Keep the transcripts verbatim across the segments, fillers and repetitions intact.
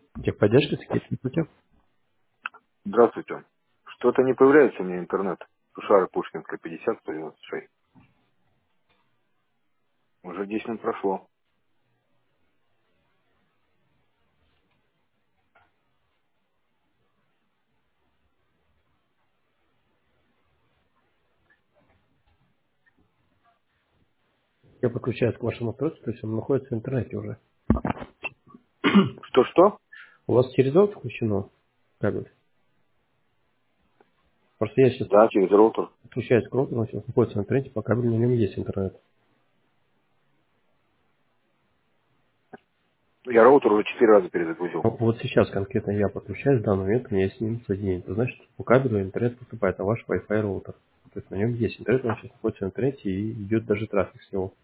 Техподдержка, секретарь. Здравствуйте. Что-то не появляется у меня интернет. Сушара Пушкинская, пятьдесят сто девяносто шесть. Уже десять минут прошло. Я подключаюсь к вашему устройству, то есть он находится в интернете уже. Что-что? У вас через дом включено кабель? Просто я сейчас Да, через роутер. подключаюсь к роутеру, он сейчас находится в интернете, по кабелю на нем есть интернет. Я роутер уже четыре раза перезагрузил. Но вот сейчас конкретно я подключаюсь, в данный момент у меня есть с ним соединение. Это значит, что по кабелю интернет поступает на ваш Wi-Fi роутер. То есть на нем есть интернет, он сейчас находится в интернете и идет даже трафик с него.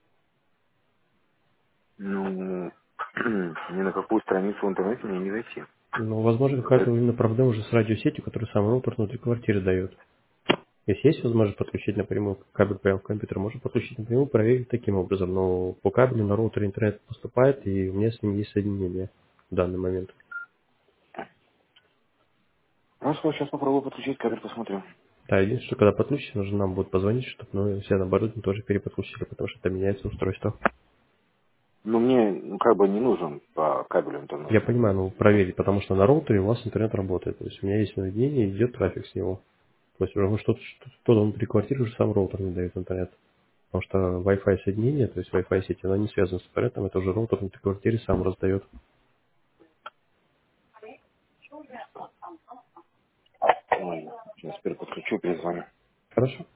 Ну, ни на какую страницу в интернете мне не зайти. Но, возможно, какая-то Это- именно проблема уже с радиосетью, которую сам роутер внутри квартиры дает. Если есть возможность подключить напрямую кабель прямо в компьютер, можно подключить напрямую, проверить таким образом. Но по кабелю на роутер интернет поступает, и у меня с ним есть соединение в данный момент. Хорошо, сейчас попробую подключить кабель, посмотрю. Да, единственное, что когда подключите, нужно нам будет позвонить, чтобы мы все оборудование тоже переподключили, потому что это меняется устройство. Ну, мне ну, как бы не нужен по кабелю интернет. Я понимаю, ну проверить, потому что на роутере у вас интернет работает. То есть у меня есть соединение, идет трафик с него. То есть уже что-то что-то внутри квартиры уже сам роутер не дает интернет. Потому что Wi-Fi соединение, то есть Wi-Fi сеть, она не связана с интернетом, это уже роутер внутри квартиры сам раздает. Ладно, сейчас переподключу, перезвоню. Хорошо?